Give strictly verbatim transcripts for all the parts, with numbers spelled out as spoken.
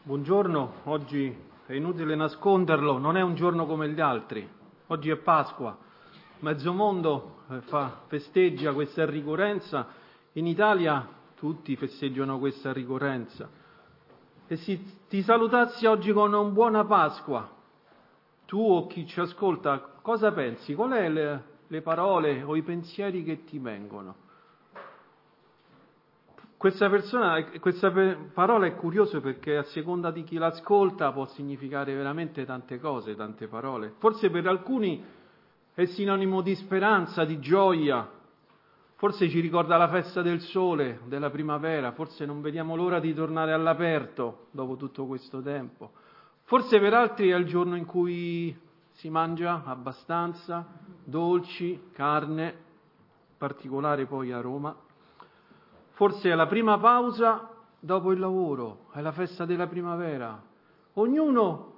Buongiorno, oggi è inutile nasconderlo, non è un giorno come gli altri. Oggi è Pasqua, mezzo mondo fa, festeggia questa ricorrenza, in Italia tutti festeggiano questa ricorrenza. E se ti salutassi oggi con un buona Pasqua, tu o chi ci ascolta, cosa pensi? Qual è le, le parole o i pensieri che ti vengono? Questa, persona, questa parola è curiosa perché a seconda di chi l'ascolta può significare veramente tante cose, tante parole. Forse per alcuni è sinonimo di speranza, di gioia, forse ci ricorda la festa del sole, della primavera, forse non vediamo l'ora di tornare all'aperto dopo tutto questo tempo. Forse per altri è il giorno in cui si mangia abbastanza, dolci, carne, in particolare poi a Roma. Forse è la prima pausa dopo il lavoro, è la festa della primavera. Ognuno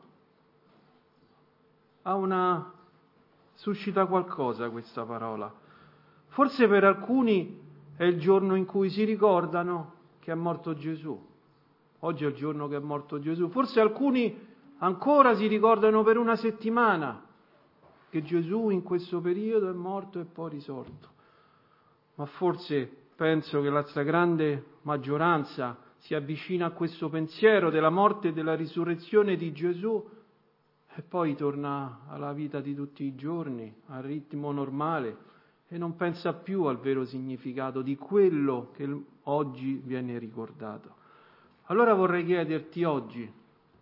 ha una suscita qualcosa questa parola. Forse per alcuni è il giorno in cui si ricordano che è morto Gesù. Oggi è il giorno che è morto Gesù. Forse alcuni ancora si ricordano per una settimana che Gesù in questo periodo è morto e poi risorto. Ma forse penso che la stragrande maggioranza si avvicina a questo pensiero della morte e della risurrezione di Gesù e poi torna alla vita di tutti i giorni, al ritmo normale e non pensa più al vero significato di quello che oggi viene ricordato. Allora vorrei chiederti oggi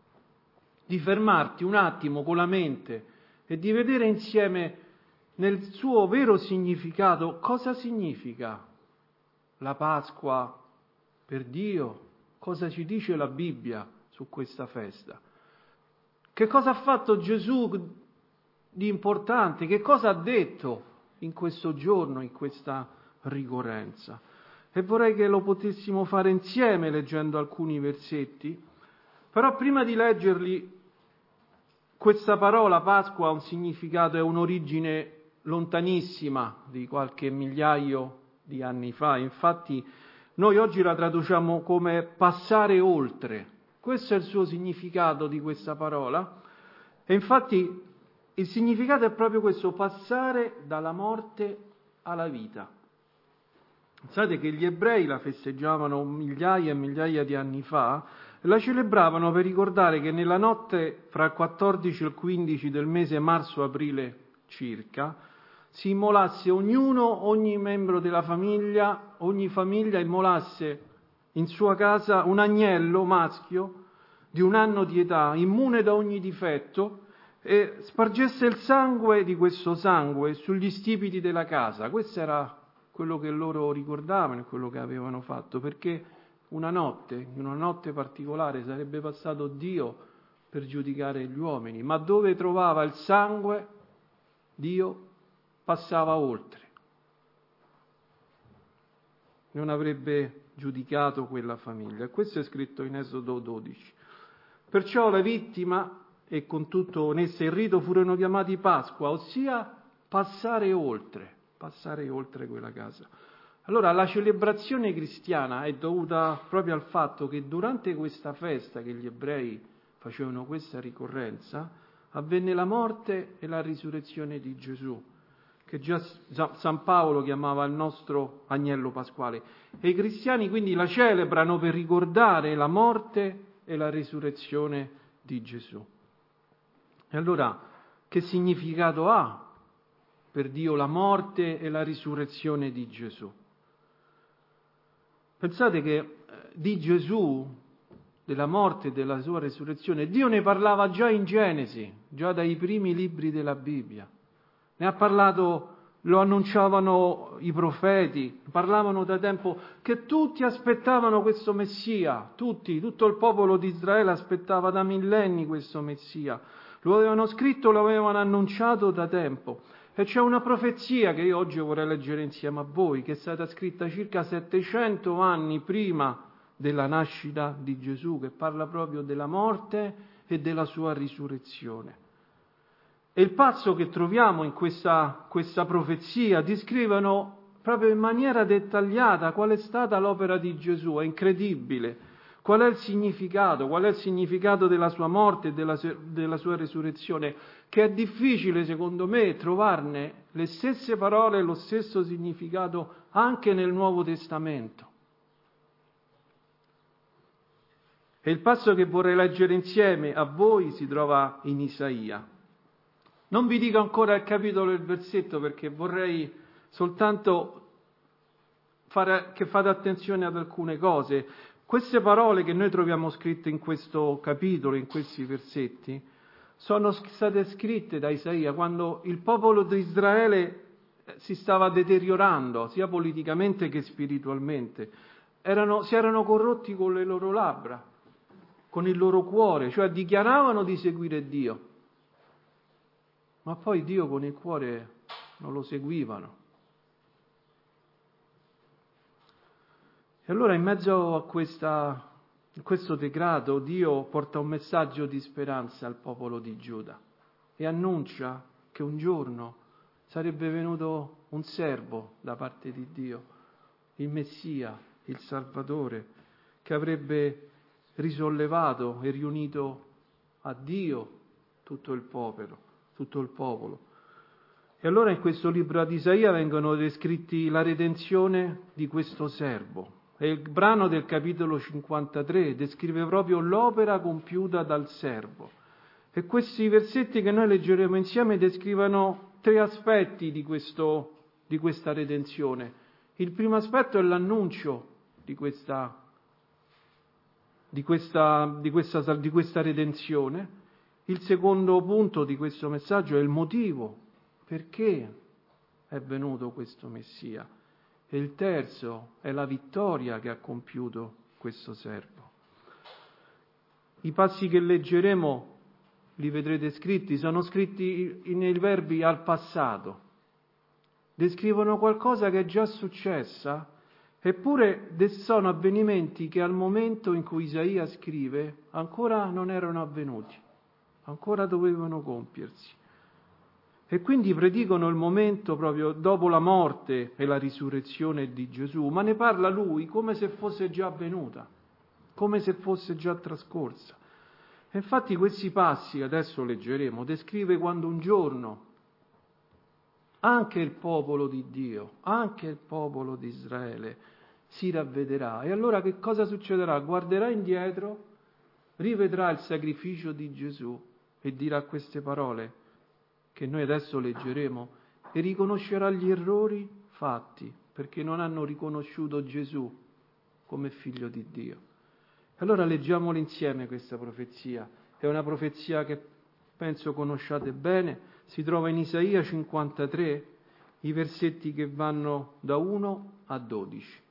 di fermarti un attimo con la mente e di vedere insieme nel suo vero significato cosa significa la Pasqua per Dio, cosa ci dice la Bibbia su questa festa. Che cosa ha fatto Gesù di importante? Che cosa ha detto in questo giorno, in questa ricorrenza? E vorrei che lo potessimo fare insieme leggendo alcuni versetti, però prima di leggerli, questa parola Pasqua ha un significato e un'origine lontanissima di qualche migliaio di anni fa. Infatti noi oggi la traduciamo come passare oltre. Questo è il suo significato di questa parola. E infatti il significato è proprio questo, passare dalla morte alla vita. Pensate che gli ebrei la festeggiavano migliaia e migliaia di anni fa, e la celebravano per ricordare che nella notte fra il quattordici e il quindici del mese marzo-aprile circa, si immolasse ognuno, ogni membro della famiglia, ogni famiglia immolasse in sua casa un agnello maschio di un anno di età, immune da ogni difetto, e spargesse il sangue di questo sangue sugli stipiti della casa. Questo era quello che loro ricordavano e quello che avevano fatto, perché una notte, in una notte particolare, sarebbe passato Dio per giudicare gli uomini, ma dove trovava il sangue, Dio passava oltre. Non avrebbe giudicato quella famiglia. Questo è scritto in Esodo dodici. Perciò la vittima e con tutto onesta il rito furono chiamati Pasqua, ossia passare oltre, passare oltre quella casa. Allora la celebrazione cristiana è dovuta proprio al fatto che durante questa festa che gli ebrei facevano questa ricorrenza, avvenne la morte e la risurrezione di Gesù, che già San Paolo chiamava il nostro agnello pasquale. E i cristiani quindi la celebrano per ricordare la morte e la risurrezione di Gesù. E allora, che significato ha per Dio la morte e la risurrezione di Gesù? Pensate che di Gesù, della morte e della sua risurrezione, Dio ne parlava già in Genesi, già dai primi libri della Bibbia. Ne ha parlato, lo annunciavano i profeti, parlavano da tempo che tutti aspettavano questo Messia, tutti, tutto il popolo di Israele aspettava da millenni questo Messia. Lo avevano scritto, lo avevano annunciato da tempo. E c'è una profezia che io oggi vorrei leggere insieme a voi, che è stata scritta circa settecento anni prima della nascita di Gesù, che parla proprio della morte e della sua risurrezione. E il passo che troviamo in questa, questa profezia descrivono proprio in maniera dettagliata qual è stata l'opera di Gesù, è incredibile. Qual è il significato? Qual è il significato della sua morte e della, della sua resurrezione? Che è difficile, secondo me, trovarne le stesse parole e lo stesso significato anche nel Nuovo Testamento. E il passo che vorrei leggere insieme a voi si trova in Isaia. Non vi dico ancora il capitolo e il versetto perché vorrei soltanto fare, che fate attenzione ad alcune cose. Queste parole che noi troviamo scritte in questo capitolo, in questi versetti, sono state scritte da Isaia quando il popolo di Israele si stava deteriorando, sia politicamente che spiritualmente. Erano, si erano corrotti con le loro labbra, con il loro cuore, cioè dichiaravano di seguire Dio, ma poi Dio con il cuore non lo seguivano. E allora in mezzo a questa, a questo degrado Dio porta un messaggio di speranza al popolo di Giuda e annuncia che un giorno sarebbe venuto un servo da parte di Dio, il Messia, il Salvatore, che avrebbe risollevato e riunito a Dio tutto il popolo, tutto il popolo. E allora in questo libro di Isaia vengono descritti la redenzione di questo servo. E il brano del capitolo cinquantatré descrive proprio l'opera compiuta dal servo. E questi versetti che noi leggeremo insieme descrivono tre aspetti di, questo, di questa redenzione. Il primo aspetto è l'annuncio di questa, di questa, di questa, di questa redenzione. Il secondo punto di questo messaggio è il motivo, perché è venuto questo Messia. E il terzo è la vittoria che ha compiuto questo servo. I passi che leggeremo, li vedrete scritti, sono scritti nei verbi al passato. Descrivono qualcosa che è già successa, eppure sono avvenimenti che al momento in cui Isaia scrive ancora non erano avvenuti, ancora dovevano compiersi. E quindi predicono il momento proprio dopo la morte e la risurrezione di Gesù, ma ne parla lui come se fosse già avvenuta, come se fosse già trascorsa. E infatti questi passi, adesso leggeremo, descrive quando un giorno anche il popolo di Dio, anche il popolo di Israele si ravvederà. E allora che cosa succederà? Guarderà indietro, rivedrà il sacrificio di Gesù e dirà queste parole che noi adesso leggeremo, e riconoscerà gli errori fatti, perché non hanno riconosciuto Gesù come figlio di Dio. E allora leggiamola insieme questa profezia. È una profezia che penso conosciate bene, si trova in Isaia cinquantatré, i versetti che vanno da uno a dodici.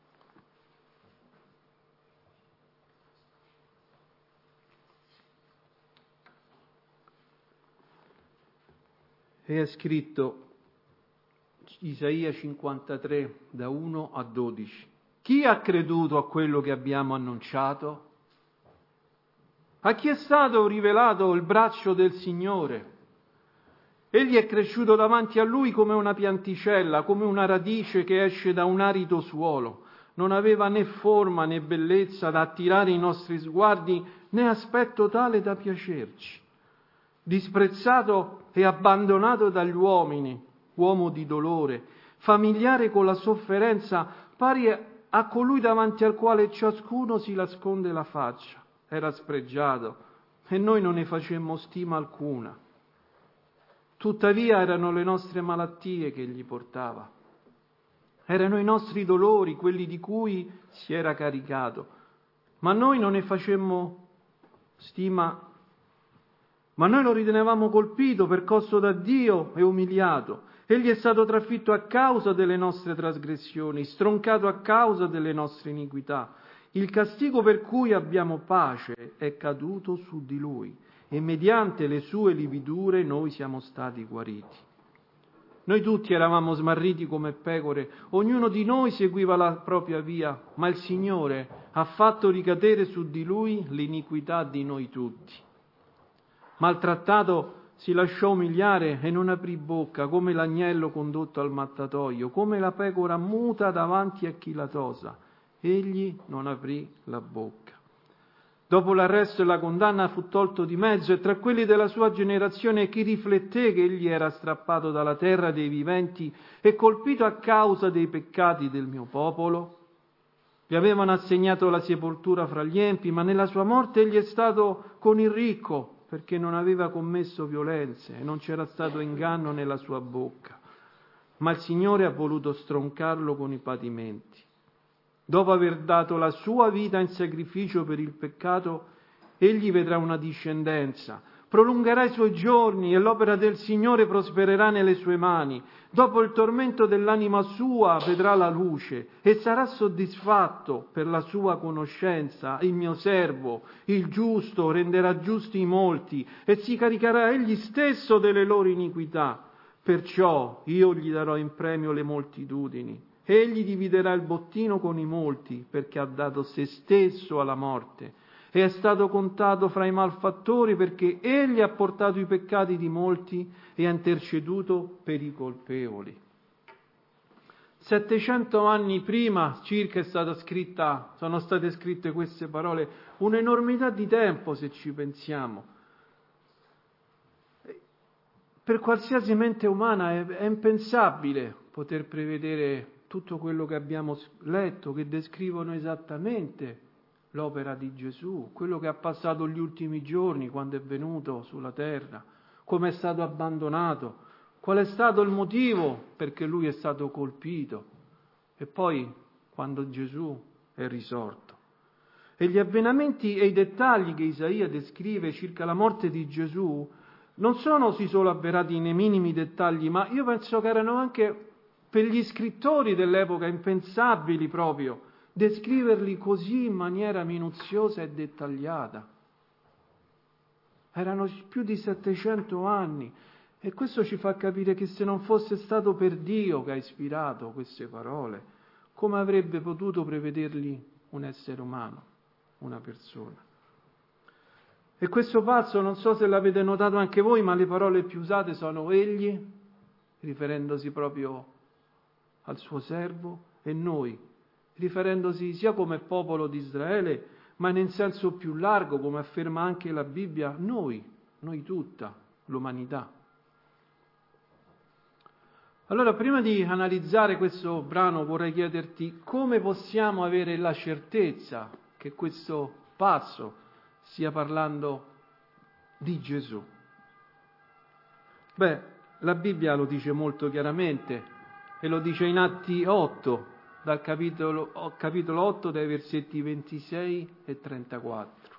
E è scritto Isaia cinquantatré da uno a dodici. Chi ha creduto a quello che abbiamo annunciato? A chi è stato rivelato il braccio del Signore? Egli è cresciuto davanti a lui come una pianticella, come una radice che esce da un arido suolo. Non aveva né forma né bellezza da attirare i nostri sguardi, né aspetto tale da piacerci. Disprezzato e abbandonato dagli uomini, uomo di dolore, familiare con la sofferenza, pari a colui davanti al quale ciascuno si nasconde la faccia. Era spregiato e noi non ne facemmo stima alcuna. Tuttavia erano le nostre malattie che egli portava. Erano i nostri dolori, quelli di cui si era caricato. Ma noi non ne facemmo stima, ma noi lo ritenevamo colpito, percosso da Dio e umiliato. Egli è stato trafitto a causa delle nostre trasgressioni, stroncato a causa delle nostre iniquità. Il castigo per cui abbiamo pace è caduto su di lui, e mediante le sue lividure noi siamo stati guariti. Noi tutti eravamo smarriti come pecore, ognuno di noi seguiva la propria via, ma il Signore ha fatto ricadere su di lui l'iniquità di noi tutti. Maltrattato si lasciò umiliare e non aprì bocca, come l'agnello condotto al mattatoio, come la pecora muta davanti a chi la tosa. Egli non aprì la bocca. Dopo l'arresto e la condanna fu tolto di mezzo, e tra quelli della sua generazione chi rifletté che egli era strappato dalla terra dei viventi e colpito a causa dei peccati del mio popolo? Gli avevano assegnato la sepoltura fra gli empi, ma nella sua morte egli è stato con il ricco, perché non aveva commesso violenze e non c'era stato inganno nella sua bocca. Ma il Signore ha voluto stroncarlo con i patimenti. Dopo aver dato la sua vita in sacrificio per il peccato, egli vedrà una discendenza, prolungherà i suoi giorni e l'opera del Signore prospererà nelle sue mani. Dopo il tormento dell'anima sua vedrà la luce e sarà soddisfatto per la sua conoscenza. Il mio servo, il giusto, renderà giusti i molti e si caricherà egli stesso delle loro iniquità. Perciò io gli darò in premio le moltitudini. Egli dividerà il bottino con i molti, perché ha dato se stesso alla morte e è stato contato fra i malfattori, perché egli ha portato i peccati di molti e ha interceduto per i colpevoli. Settecento anni prima circa è stata scritta, sono state scritte queste parole, un'enormità di tempo se ci pensiamo. Per qualsiasi mente umana è, è impensabile poter prevedere tutto quello che abbiamo letto, che descrivono esattamente l'opera di Gesù, quello che ha passato gli ultimi giorni quando è venuto sulla terra, come è stato abbandonato, qual è stato il motivo perché lui è stato colpito e poi quando Gesù è risorto. E gli avvenimenti e i dettagli che Isaia descrive circa la morte di Gesù non sono sì solo avverati nei minimi dettagli, ma io penso che erano anche per gli scrittori dell'epoca impensabili proprio, descriverli così in maniera minuziosa e dettagliata. Erano più di settecento anni e questo ci fa capire che se non fosse stato per Dio che ha ispirato queste parole, come avrebbe potuto prevederli un essere umano, una persona? E questo passo, non so se l'avete notato anche voi, ma le parole più usate sono egli, riferendosi proprio al suo servo, e noi, riferendosi sia come popolo di Israele, ma in senso più largo, come afferma anche la Bibbia, noi, noi tutta, l'umanità. Allora, prima di analizzare questo brano vorrei chiederti come possiamo avere la certezza che questo passo stia parlando di Gesù. Beh, la Bibbia lo dice molto chiaramente, e lo dice in Atti otto, dal capitolo, capitolo otto, dai versetti ventisei e trentaquattro.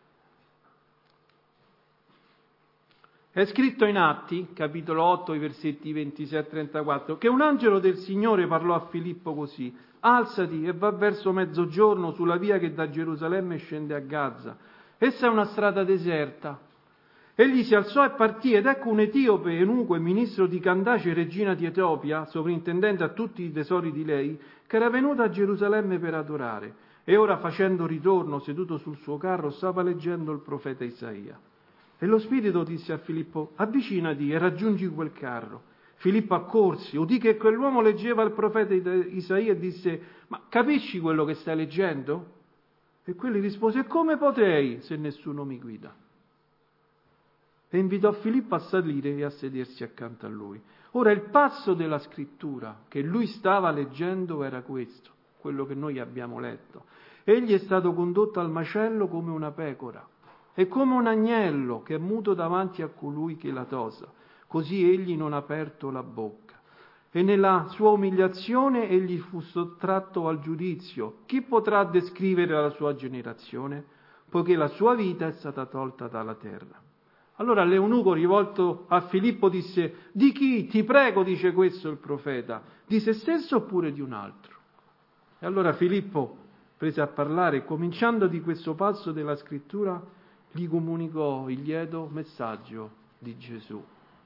È scritto in Atti, capitolo otto, i versetti ventisei e trentaquattro, che un angelo del Signore parlò a Filippo così: alzati e va verso mezzogiorno sulla via che da Gerusalemme scende a Gaza. Essa è una strada deserta. Egli si alzò e partì, ed ecco un etiope, eunuco e ministro di Candace, regina di Etiopia, sovrintendente a tutti i tesori di lei, che era venuto a Gerusalemme per adorare, e ora facendo ritorno seduto sul suo carro stava leggendo il profeta Isaia. E lo Spirito disse a Filippo: avvicinati e raggiungi quel carro. Filippo accorsi, udì che quell'uomo leggeva il profeta Isaia e disse: ma capisci quello che stai leggendo? E quelli rispose: come potrei se nessuno mi guida? E invitò Filippo a salire e a sedersi accanto a lui. Ora il passo della scrittura che lui stava leggendo era questo, quello che noi abbiamo letto. Egli è stato condotto al macello come una pecora e come un agnello che è muto davanti a colui che la tosa. Così egli non ha aperto la bocca. E nella sua umiliazione egli fu sottratto al giudizio. Chi potrà descrivere la sua generazione? Poiché la sua vita è stata tolta dalla terra. Allora l'eunuco, rivolto a Filippo, disse: di chi, ti prego, dice questo il profeta? Di se stesso oppure di un altro? E allora Filippo prese a parlare e, cominciando di questo passo della scrittura, gli comunicò il lieto messaggio di Gesù.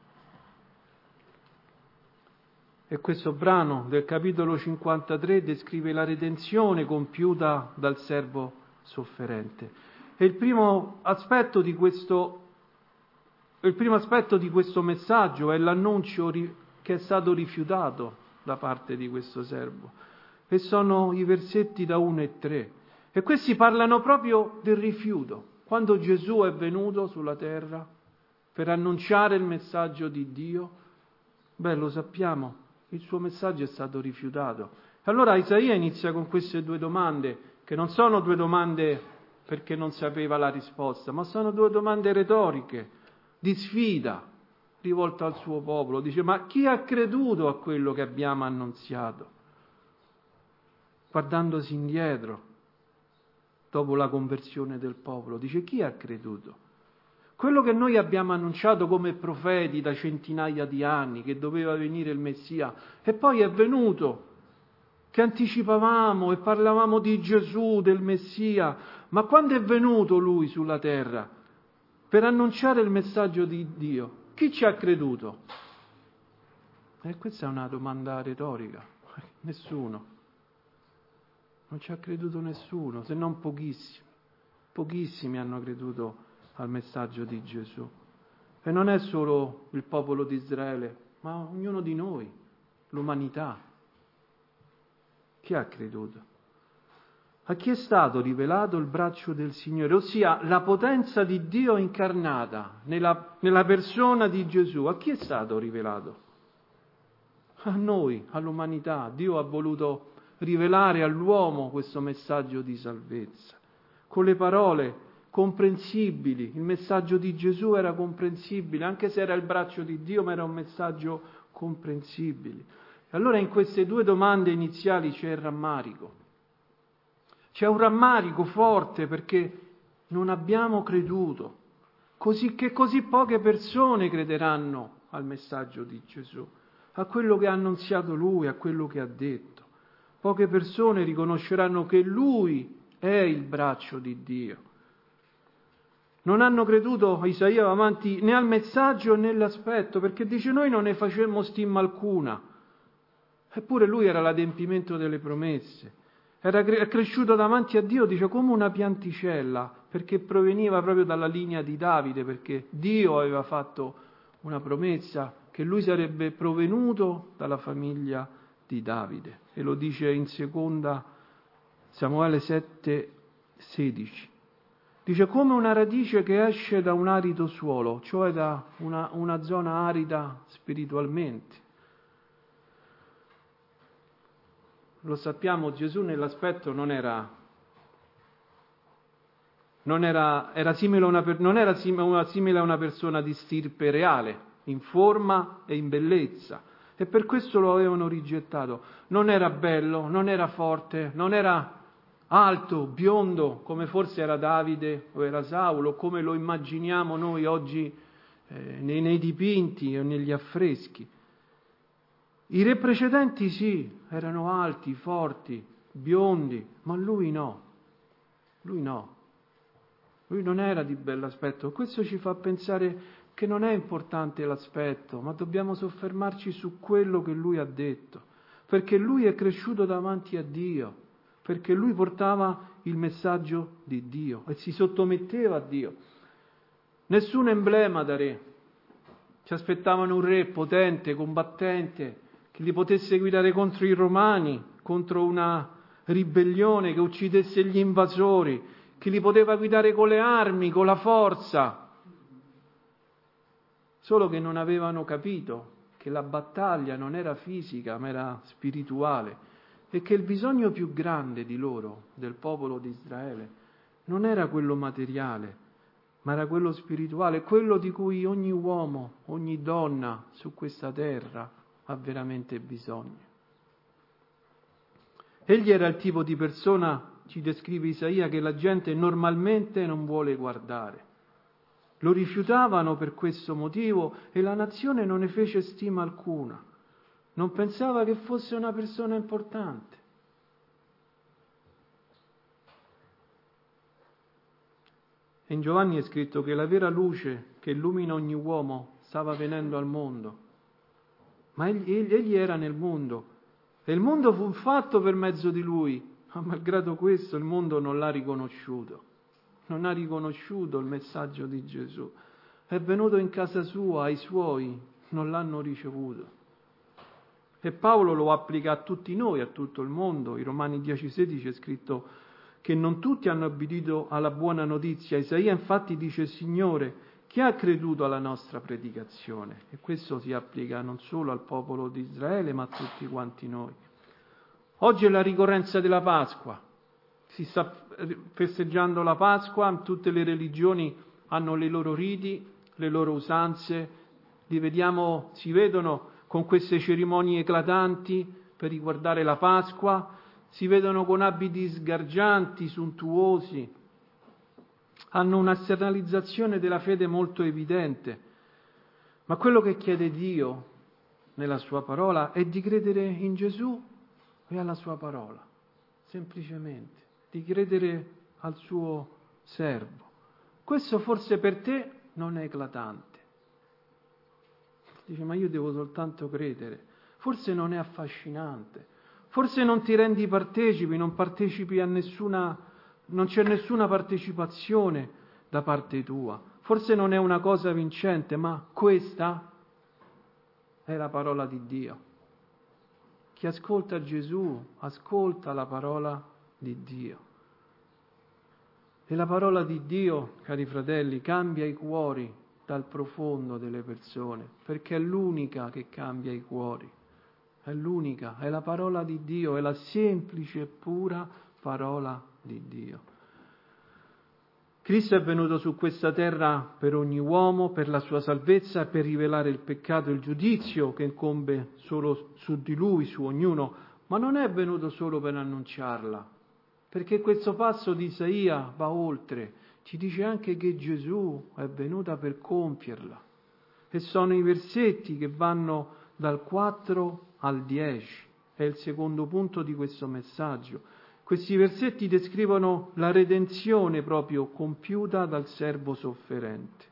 E questo brano del capitolo cinquantatré descrive la redenzione compiuta dal servo sofferente. E il primo aspetto di questo Il primo aspetto di questo messaggio è l'annuncio che è stato rifiutato da parte di questo servo. E sono i versetti da uno e tre. E questi parlano proprio del rifiuto. Quando Gesù è venuto sulla terra per annunciare il messaggio di Dio, beh, lo sappiamo, il suo messaggio è stato rifiutato. Allora Isaia inizia con queste due domande, che non sono due domande perché non sapeva la risposta, ma sono due domande retoriche, di sfida, rivolte al suo popolo. Dice, ma chi ha creduto a quello che abbiamo annunziato? Guardandosi indietro, dopo la conversione del popolo, dice, chi ha creduto? Quello che noi abbiamo annunciato come profeti da centinaia di anni, che doveva venire il Messia, e poi è venuto, che anticipavamo e parlavamo di Gesù, del Messia, ma quando è venuto Lui sulla terra per annunciare il messaggio di Dio, chi ci ha creduto? E questa è una domanda retorica. Nessuno. Non ci ha creduto nessuno, se non pochissimi. Pochissimi hanno creduto al messaggio di Gesù. E non è solo il popolo di Israele, ma ognuno di noi, l'umanità. Chi ha creduto? A chi è stato rivelato il braccio del Signore, ossia la potenza di Dio incarnata nella, nella persona di Gesù? A chi è stato rivelato? A noi, all'umanità. Dio ha voluto rivelare all'uomo questo messaggio di salvezza, con le parole comprensibili. Il messaggio di Gesù era comprensibile, anche se era il braccio di Dio, ma era un messaggio comprensibile. E allora in queste due domande iniziali c'è il rammarico. C'è un rammarico forte perché non abbiamo creduto, così che così poche persone crederanno al messaggio di Gesù, a quello che ha annunziato Lui, a quello che ha detto. Poche persone riconosceranno che Lui è il braccio di Dio. Non hanno creduto, Isaia va avanti, né al messaggio né all'aspetto, perché dice noi non ne facemmo stima alcuna. Eppure Lui era l'adempimento delle promesse. Era cresciuto davanti a Dio, dice, come una pianticella, perché proveniva proprio dalla linea di Davide, perché Dio aveva fatto una promessa che Lui sarebbe provenuto dalla famiglia di Davide. E lo dice in seconda Samuele sette sedici. Dice, come una radice che esce da un arido suolo, cioè da una, una zona arida spiritualmente. Lo sappiamo, Gesù nell'aspetto non era, non era, era simile a una, non era simile a una persona di stirpe reale, in forma e in bellezza, e per questo lo avevano rigettato. Non era bello, non era forte, non era alto, biondo, come forse era Davide o era Saulo, come lo immaginiamo noi oggi eh, nei, nei dipinti o negli affreschi. I re precedenti sì, erano alti, forti, biondi, ma lui no, lui no, lui non era di bell'aspetto. Questo ci fa pensare che non è importante l'aspetto, ma dobbiamo soffermarci su quello che lui ha detto, perché lui è cresciuto davanti a Dio, perché lui portava il messaggio di Dio e si sottometteva a Dio. Nessun emblema da re, ci aspettavano un re potente, combattente, che li potesse guidare contro i romani, contro una ribellione, che uccidesse gli invasori, che li poteva guidare con le armi, con la forza. Solo che non avevano capito che la battaglia non era fisica, ma era spirituale, e che il bisogno più grande di loro, del popolo di Israele, non era quello materiale, ma era quello spirituale, quello di cui ogni uomo, ogni donna su questa terra ha veramente bisogno. Egli era il tipo di persona, ci descrive Isaia, che la gente normalmente non vuole guardare. Lo rifiutavano per questo motivo e la nazione non ne fece stima alcuna. Non pensava che fosse una persona importante. E in Giovanni è scritto che la vera luce che illumina ogni uomo stava venendo al mondo. Ma egli, egli era nel mondo e il mondo fu fatto per mezzo di lui, ma malgrado questo il mondo non l'ha riconosciuto, non ha riconosciuto il messaggio di Gesù. È venuto in casa sua, ai suoi, non l'hanno ricevuto. E Paolo lo applica a tutti noi, a tutto il mondo. In Romani dieci sedici è scritto che non tutti hanno obbedito alla buona notizia. Isaia infatti dice: Signore, chi ha creduto alla nostra predicazione? E questo si applica non solo al popolo di Israele, ma a tutti quanti noi. Oggi è la ricorrenza della Pasqua, si sta festeggiando la Pasqua, tutte le religioni hanno le loro riti, le loro usanze, li vediamo, si vedono con queste cerimonie eclatanti per riguardare la Pasqua, si vedono con abiti sgargianti, sontuosi, hanno una esternalizzazione della fede molto evidente. Ma quello che chiede Dio nella sua parola è di credere in Gesù e alla sua parola, semplicemente, di credere al suo servo. Questo forse per te non è eclatante. Dice: ma io devo soltanto credere. Forse non è affascinante. Forse non ti rendi partecipi, non partecipi a nessuna, non c'è nessuna partecipazione da parte tua. Forse non è una cosa vincente, ma questa è la parola di Dio. Chi ascolta Gesù ascolta la parola di Dio. E la parola di Dio, cari fratelli, cambia i cuori dal profondo delle persone, perché è l'unica che cambia i cuori. È l'unica, è la parola di Dio, è la semplice e pura parola di Dio. Cristo è venuto su questa terra per ogni uomo, per la sua salvezza e per rivelare il peccato e il giudizio che incombe solo su di Lui, su ognuno, ma non è venuto solo per annunciarla, perché questo passo di Isaia va oltre, ci dice anche che Gesù è venuto per compierla. E sono i versetti che vanno dal quattro al dieci, è il secondo punto di questo messaggio. Questi versetti descrivono la redenzione proprio compiuta dal servo sofferente.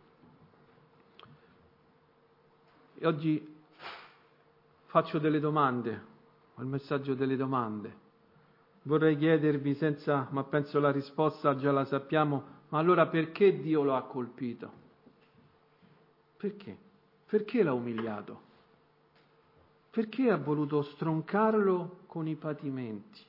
E oggi faccio delle domande, ho il messaggio delle domande. Vorrei chiedervi, senza, ma penso la risposta già la sappiamo, ma allora perché Dio lo ha colpito? Perché? Perché l'ha umiliato? Perché ha voluto stroncarlo con i patimenti?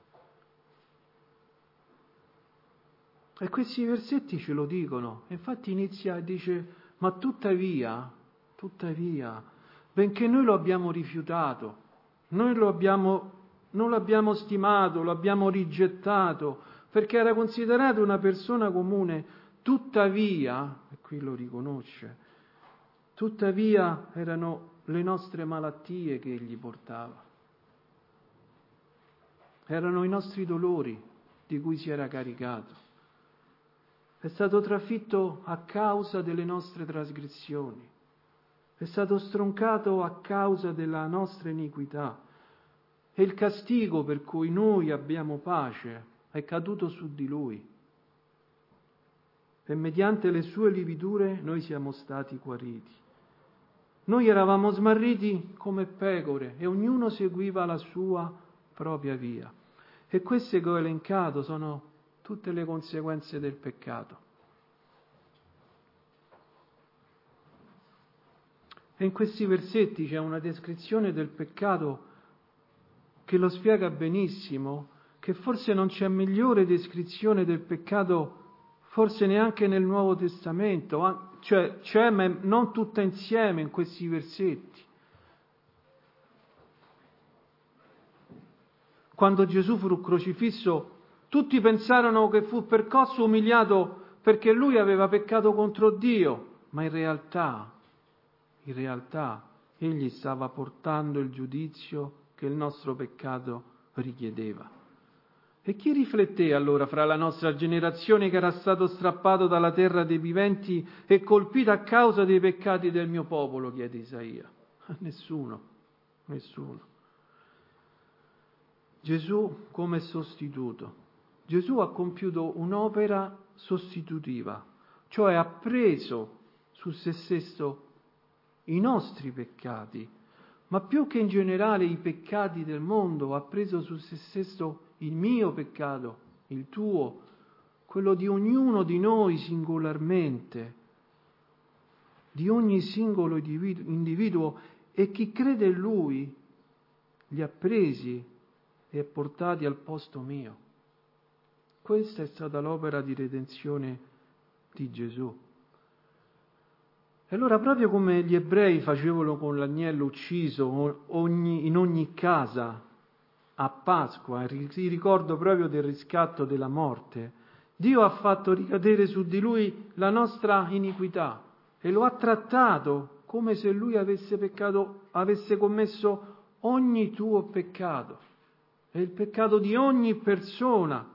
E questi versetti ce lo dicono. Infatti inizia e dice: ma tuttavia, tuttavia, benché noi lo abbiamo rifiutato, noi lo abbiamo, non lo abbiamo stimato, lo abbiamo rigettato, perché era considerato una persona comune, tuttavia, e qui lo riconosce, tuttavia erano le nostre malattie che egli portava. Erano i nostri dolori di cui si era caricato. È stato trafitto a causa delle nostre trasgressioni. È stato stroncato a causa della nostra iniquità. E il castigo per cui noi abbiamo pace è caduto su di Lui. E mediante le sue lividure noi siamo stati guariti. Noi eravamo smarriti come pecore e ognuno seguiva la sua propria via. E queste che ho elencato sono tutte le conseguenze del peccato. E in questi versetti c'è una descrizione del peccato che lo spiega benissimo, che forse non c'è migliore descrizione del peccato, forse neanche nel Nuovo Testamento, cioè c'è, ma non tutta insieme in questi versetti. Quando Gesù fu crocifisso, tutti pensarono che fu percosso, umiliato perché lui aveva peccato contro Dio, ma in realtà, in realtà, egli stava portando il giudizio che il nostro peccato richiedeva. E chi rifletté allora fra la nostra generazione che era stato strappato dalla terra dei viventi e colpito a causa dei peccati del mio popolo? Chiede Isaia. Nessuno, nessuno. Gesù come sostituto. Gesù ha compiuto un'opera sostitutiva, cioè ha preso su se stesso i nostri peccati, ma più che in generale i peccati del mondo, ha preso su se stesso il mio peccato, il tuo, quello di ognuno di noi singolarmente, di ogni singolo individuo, e chi crede in Lui li ha presi e portati al posto mio. Questa è stata l'opera di redenzione di Gesù. E allora, proprio come gli ebrei facevano con l'agnello ucciso ogni, in ogni casa a Pasqua, il ricordo proprio del riscatto della morte, Dio ha fatto ricadere su di lui la nostra iniquità e lo ha trattato come se lui avesse peccato, avesse commesso ogni tuo peccato e il peccato di ogni persona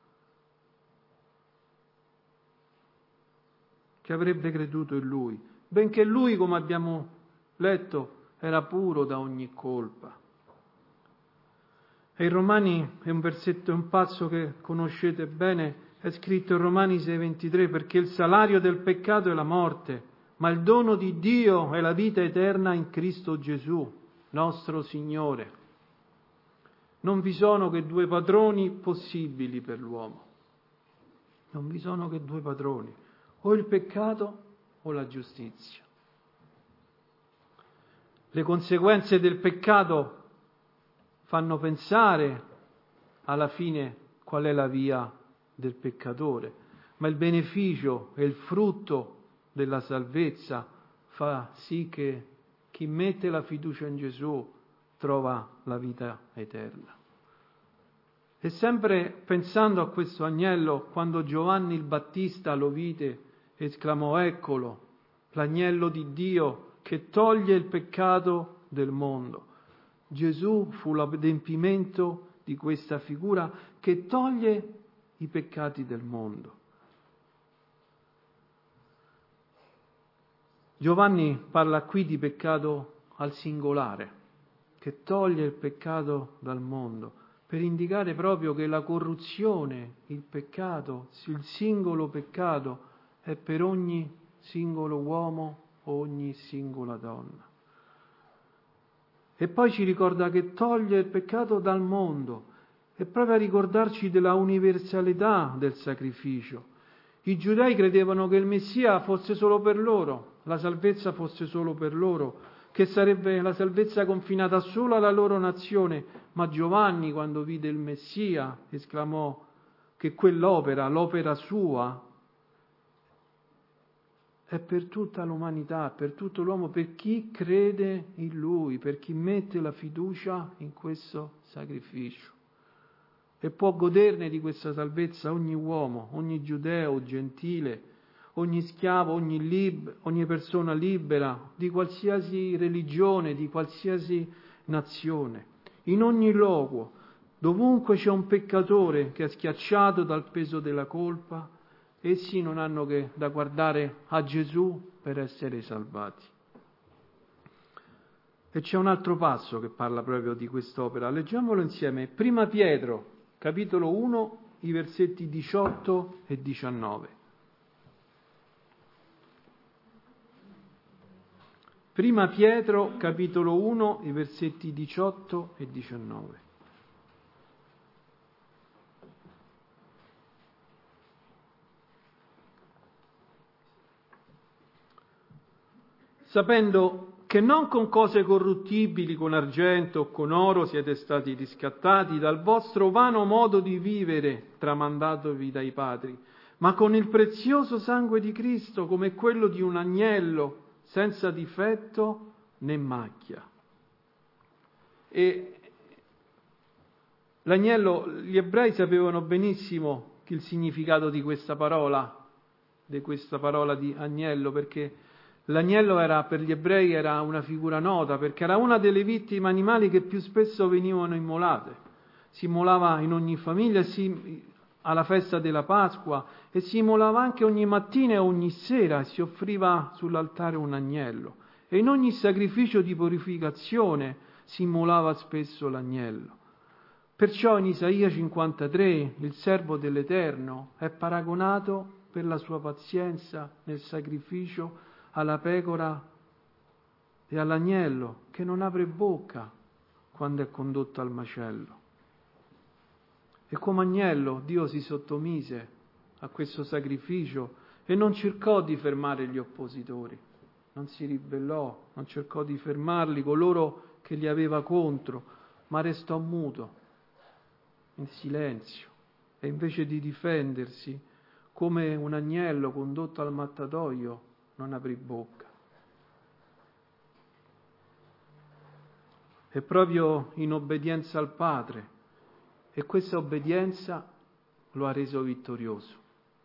che avrebbe creduto in lui, benché lui, come abbiamo letto, era puro da ogni colpa. E in Romani è un versetto, è un passo che conoscete bene, è scritto in Romani sei ventitré, perché il salario del peccato è la morte, ma il dono di Dio è la vita eterna in Cristo Gesù, nostro Signore. Non vi sono che due padroni possibili per l'uomo. Non vi sono che due padroni, o il peccato o la giustizia. Le conseguenze del peccato fanno pensare alla fine qual è la via del peccatore, ma il beneficio e il frutto della salvezza fa sì che chi mette la fiducia in Gesù trova la vita eterna. E sempre pensando a questo agnello, quando Giovanni il Battista lo vide, esclamò: eccolo, l'agnello di Dio che toglie il peccato del mondo. Gesù fu l'adempimento di questa figura che toglie i peccati del mondo. Giovanni parla qui di peccato al singolare, che toglie il peccato dal mondo, per indicare proprio che la corruzione, il peccato, il singolo peccato è per ogni singolo uomo o ogni singola donna. E poi ci ricorda che toglie il peccato dal mondo, e proprio a ricordarci della universalità del sacrificio. I giudei credevano che il Messia fosse solo per loro, la salvezza fosse solo per loro, che sarebbe la salvezza confinata solo alla loro nazione, ma Giovanni, quando vide il Messia, esclamò che quell'opera, l'opera sua, è per tutta l'umanità, per tutto l'uomo, per chi crede in Lui, per chi mette la fiducia in questo sacrificio. E può goderne di questa salvezza ogni uomo, ogni giudeo, gentile, ogni schiavo, ogni, lib- ogni persona libera, di qualsiasi religione, di qualsiasi nazione. In ogni luogo, dovunque c'è un peccatore che è schiacciato dal peso della colpa, essi non hanno che da guardare a Gesù per essere salvati. E c'è un altro passo che parla proprio di quest'opera. Leggiamolo insieme. Prima Pietro, capitolo uno, i versetti diciotto e diciannove. Prima Pietro, capitolo uno, i versetti diciotto e diciannove. Sapendo che non con cose corruttibili, con argento o con oro siete stati riscattati dal vostro vano modo di vivere tramandatovi dai padri, ma con il prezioso sangue di Cristo, come quello di un agnello, senza difetto né macchia. E l'agnello, gli ebrei sapevano benissimo il significato di questa parola, di questa parola di agnello, perché l'agnello era, per gli ebrei era una figura nota, perché era una delle vittime animali che più spesso venivano immolate. Si immolava in ogni famiglia, si, alla festa della Pasqua, e si immolava anche ogni mattina e ogni sera, e si offriva sull'altare un agnello. E in ogni sacrificio di purificazione si immolava spesso l'agnello. Perciò in Isaia cinquantatré il servo dell'Eterno è paragonato per la sua pazienza nel sacrificio alla pecora e all'agnello che non apre bocca quando è condotto al macello. E come agnello Dio si sottomise a questo sacrificio e non cercò di fermare gli oppositori, non si ribellò, non cercò di fermarli, coloro che li aveva contro, ma restò muto, in silenzio, e invece di difendersi come un agnello condotto al mattatoio, non aprì bocca. È proprio in obbedienza al Padre, e questa obbedienza lo ha reso vittorioso.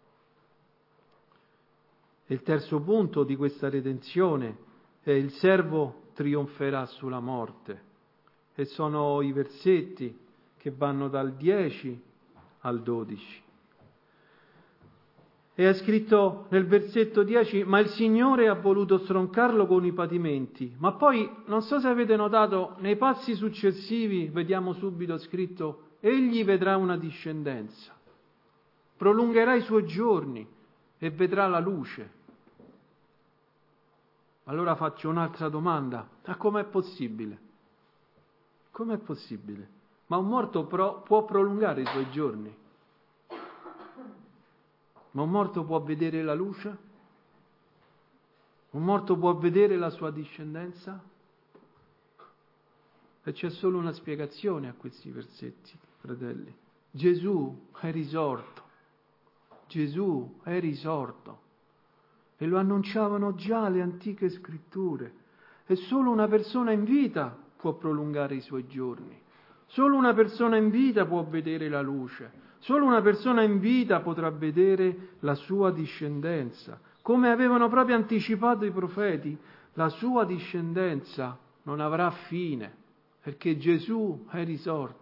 E il terzo punto di questa redenzione è: il servo trionferà sulla morte, e sono i versetti che vanno dal dieci al dodici. E è scritto nel versetto dieci: ma il Signore ha voluto stroncarlo con i patimenti. Ma poi, non so se avete notato, nei passi successivi vediamo subito scritto: egli vedrà una discendenza, prolungherà i suoi giorni e vedrà la luce. Allora faccio un'altra domanda: ma com'è possibile? Com'è possibile? Ma un morto pro- può prolungare i suoi giorni? Ma un morto può vedere la luce? Un morto può vedere la sua discendenza? E c'è solo una spiegazione a questi versetti, fratelli. Gesù è risorto. Gesù è risorto. E lo annunciavano già le antiche scritture. E solo una persona in vita può prolungare i suoi giorni. Solo una persona in vita può vedere la luce. Solo una persona in vita potrà vedere la sua discendenza. Come avevano proprio anticipato i profeti, la sua discendenza non avrà fine, perché Gesù è risorto.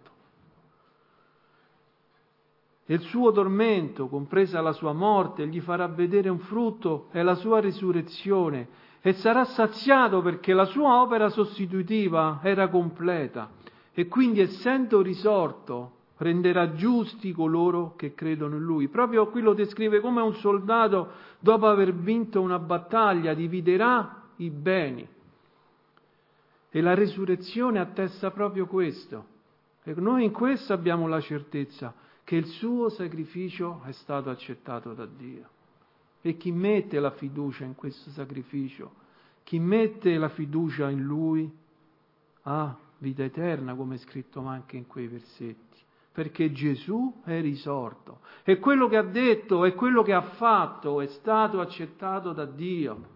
E il suo tormento, compresa la sua morte, gli farà vedere un frutto, è la sua risurrezione, e sarà saziato perché la sua opera sostitutiva era completa, e quindi, essendo risorto, renderà giusti coloro che credono in Lui. Proprio qui lo descrive come un soldato, dopo aver vinto una battaglia, dividerà i beni. E la risurrezione attesta proprio questo. E noi in questo abbiamo la certezza che il suo sacrificio è stato accettato da Dio. E chi mette la fiducia in questo sacrificio, chi mette la fiducia in Lui, ha vita eterna, come è scritto anche in quei versetti. Perché Gesù è risorto. E quello che ha detto e quello che ha fatto è stato accettato da Dio.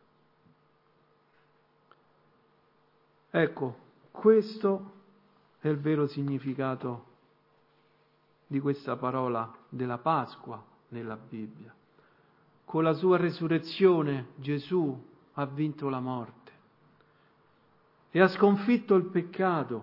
Ecco, questo è il vero significato di questa parola della Pasqua nella Bibbia. Con la sua resurrezione Gesù ha vinto la morte e ha sconfitto il peccato.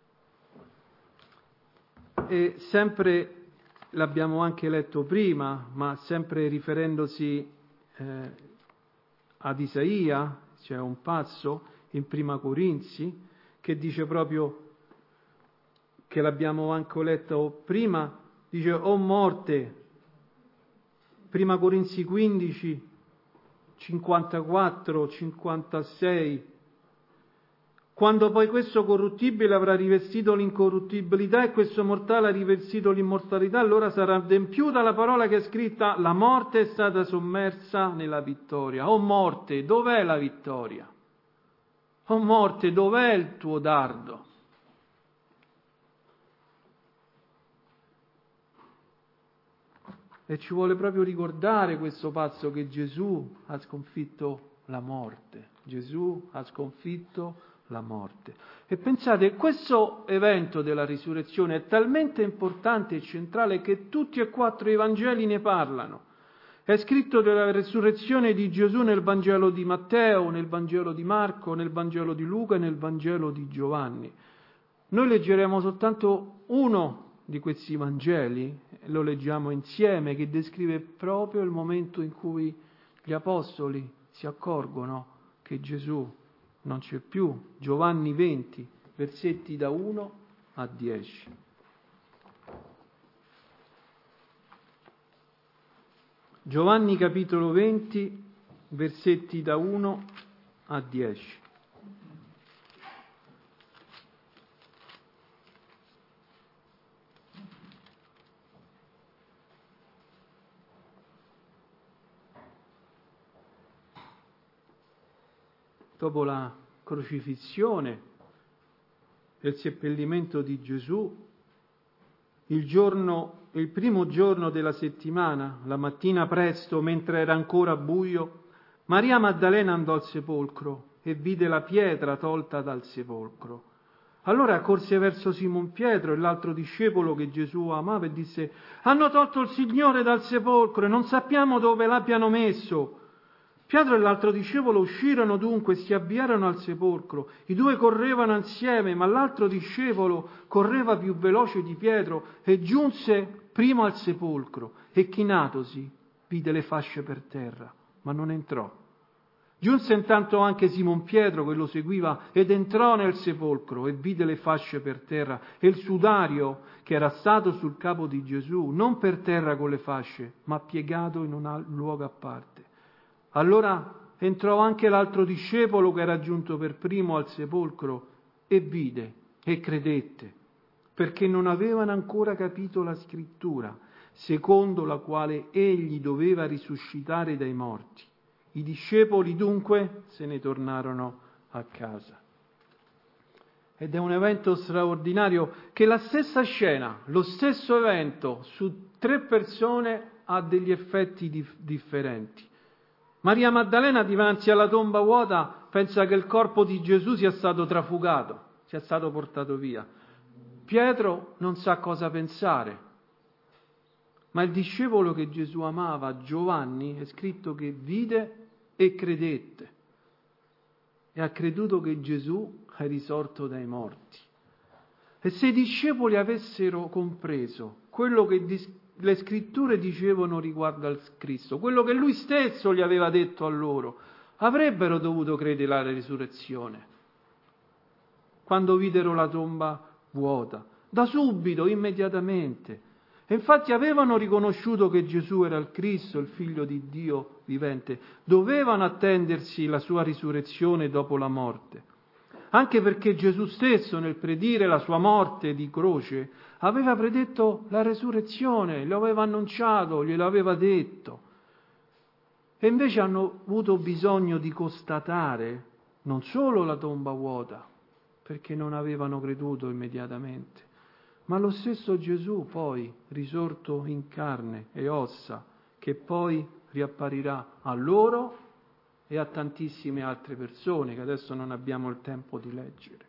E sempre, l'abbiamo anche letto prima, ma sempre riferendosi eh, ad Isaia, c'è un passo in Prima Corinzi che dice proprio, che l'abbiamo anche letto prima, dice: o morte, Prima Corinzi quindici, cinquantaquattro, cinquantasei, quando poi questo corruttibile avrà rivestito l'incorruttibilità e questo mortale ha rivestito l'immortalità, allora sarà adempiuta la parola che è scritta: la morte è stata sommersa nella vittoria. O morte, dov'è la vittoria? O morte, dov'è il tuo dardo? E ci vuole proprio ricordare questo passo che Gesù ha sconfitto la morte. Gesù ha sconfitto la morte. E pensate, questo evento della risurrezione è talmente importante e centrale che tutti e quattro i Vangeli ne parlano. È scritto della risurrezione di Gesù nel Vangelo di Matteo, nel Vangelo di Marco, nel Vangelo di Luca e nel Vangelo di Giovanni. Noi leggeremo soltanto uno di questi Vangeli, lo leggiamo insieme, che descrive proprio il momento in cui gli apostoli si accorgono che Gesù non c'è più. Giovanni venti, versetti da uno a dieci. Giovanni capitolo venti, versetti da uno a dieci. Dopo la crocifissione e il seppellimento di Gesù, il giorno il primo giorno della settimana, la mattina presto, mentre era ancora buio, Maria Maddalena andò al sepolcro e vide la pietra tolta dal sepolcro. Allora corse verso Simon Pietro e l'altro discepolo che Gesù amava e disse: «Hanno tolto il Signore dal sepolcro e non sappiamo dove l'abbiano messo». Pietro e l'altro discepolo uscirono dunque e si avviarono al sepolcro. I due correvano insieme, ma l'altro discepolo correva più veloce di Pietro e giunse primo al sepolcro e chinatosi vide le fasce per terra, ma non entrò. Giunse intanto anche Simon Pietro che lo seguiva ed entrò nel sepolcro e vide le fasce per terra e il sudario che era stato sul capo di Gesù, non per terra con le fasce, ma piegato in un luogo a parte. Allora entrò anche l'altro discepolo che era giunto per primo al sepolcro e vide e credette, perché non avevano ancora capito la scrittura, secondo la quale egli doveva risuscitare dai morti. I discepoli dunque se ne tornarono a casa. Ed è un evento straordinario che la stessa scena, lo stesso evento su tre persone ha degli effetti dif- differenti. Maria Maddalena dinanzi alla tomba vuota pensa che il corpo di Gesù sia stato trafugato, sia stato portato via. Pietro non sa cosa pensare, ma il discepolo che Gesù amava, Giovanni, è scritto che vide e credette e ha creduto che Gesù è risorto dai morti. E se i discepoli avessero compreso quello che dis- le scritture dicevano riguardo al Cristo, quello che lui stesso gli aveva detto a loro, avrebbero dovuto credere alla risurrezione. Quando videro la tomba vuota, da subito, immediatamente. E infatti avevano riconosciuto che Gesù era il Cristo, il Figlio di Dio vivente. Dovevano attendersi la sua risurrezione dopo la morte. Anche perché Gesù stesso, nel predire la sua morte di croce, aveva predetto la resurrezione, lo aveva annunciato, glielo aveva detto. E invece hanno avuto bisogno di constatare non solo la tomba vuota, perché non avevano creduto immediatamente, ma lo stesso Gesù poi risorto in carne e ossa, che poi riapparirà a loro e a tantissime altre persone che adesso non abbiamo il tempo di leggere.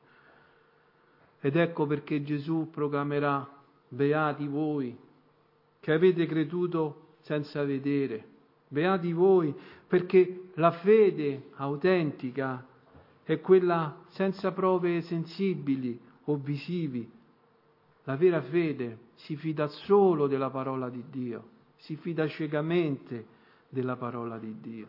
Ed ecco perché Gesù proclamerà: beati voi che avete creduto senza vedere, beati voi perché la fede autentica è quella senza prove sensibili o visivi. La vera fede si fida solo della parola di Dio, si fida ciecamente della parola di Dio.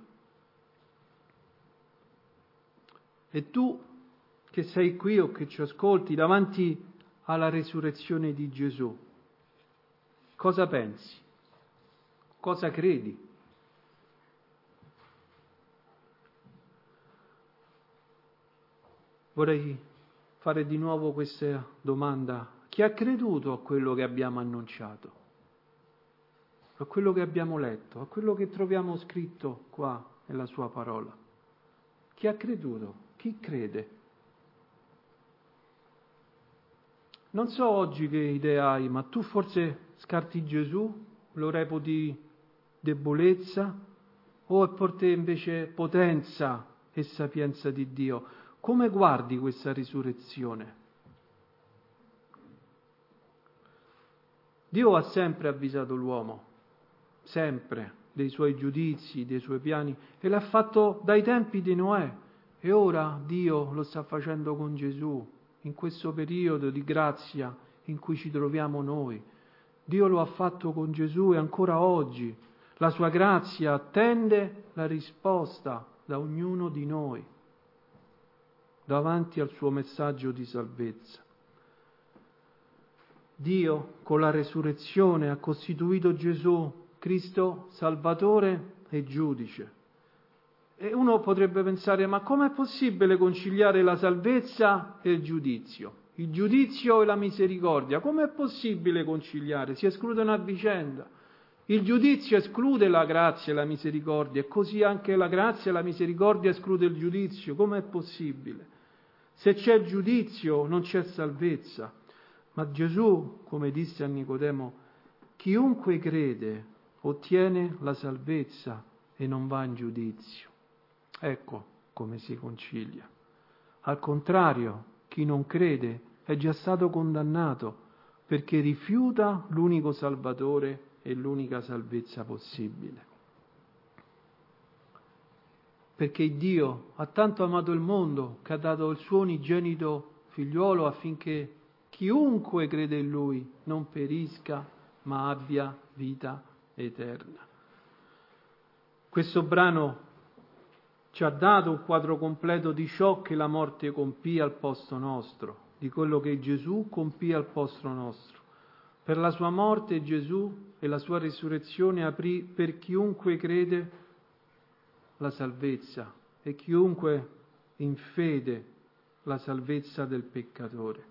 E tu che sei qui o che ci ascolti davanti alla resurrezione di Gesù, cosa pensi? Cosa credi? Vorrei fare di nuovo questa domanda. Chi ha creduto a quello che abbiamo annunciato? A quello che abbiamo letto? A quello che troviamo scritto qua nella sua parola? Chi ha creduto? Chi crede? Non so oggi che idea hai, ma tu forse scarti Gesù, lo reputi debolezza, o è per te invece potenza e sapienza di Dio? Come guardi questa risurrezione? Dio ha sempre avvisato l'uomo, sempre, dei suoi giudizi, dei suoi piani, e l'ha fatto dai tempi di Noè, e ora Dio lo sta facendo con Gesù, in questo periodo di grazia in cui ci troviamo noi. Dio lo ha fatto con Gesù e ancora oggi la sua grazia attende la risposta da ognuno di noi davanti al suo messaggio di salvezza. Dio con la resurrezione ha costituito Gesù Cristo Salvatore e Giudice. E uno potrebbe pensare: ma com'è possibile conciliare la salvezza e il giudizio? Il giudizio e la misericordia, com'è possibile conciliare? Si escludono a vicenda. Il giudizio esclude la grazia e la misericordia, e così anche la grazia e la misericordia esclude il giudizio. Com'è possibile? Se c'è giudizio non c'è salvezza. Ma Gesù, come disse a Nicodemo, chiunque crede ottiene la salvezza e non va in giudizio. Ecco come si concilia. Al contrario, chi non crede è già stato condannato perché rifiuta l'unico Salvatore e l'unica salvezza possibile. Perché Dio ha tanto amato il mondo che ha dato il suo unigenito figliuolo affinché chiunque crede in Lui non perisca ma abbia vita eterna. Questo brano ci ha dato un quadro completo di ciò che la morte compì al posto nostro, di quello che Gesù compì al posto nostro. Per la sua morte Gesù e la sua risurrezione aprì per chiunque crede la salvezza e chiunque in fede la salvezza del peccatore.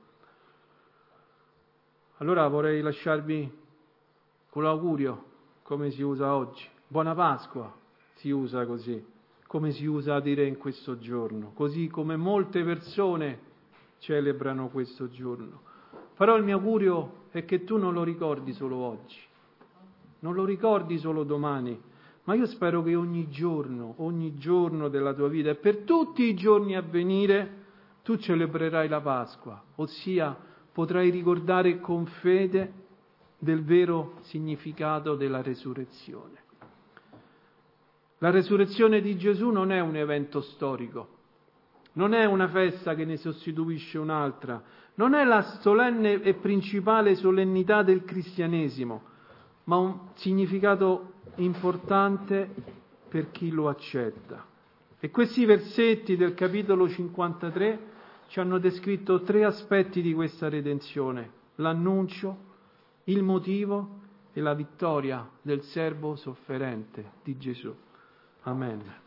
Allora vorrei lasciarvi con l'augurio, come si usa oggi. Buona Pasqua, si usa così, come si usa a dire in questo giorno, così come molte persone celebrano questo giorno. Però il mio augurio è che tu non lo ricordi solo oggi, non lo ricordi solo domani, ma io spero che ogni giorno, ogni giorno della tua vita e per tutti i giorni a venire tu celebrerai la Pasqua, ossia potrai ricordare con fede del vero significato della resurrezione. La resurrezione di Gesù non è un evento storico, non è una festa che ne sostituisce un'altra, non è la solenne e principale solennità del cristianesimo, ma un significato importante per chi lo accetta. E questi versetti del capitolo cinquantatré ci hanno descritto tre aspetti di questa redenzione: l'annuncio, il motivo e la vittoria del servo sofferente di Gesù. Amen.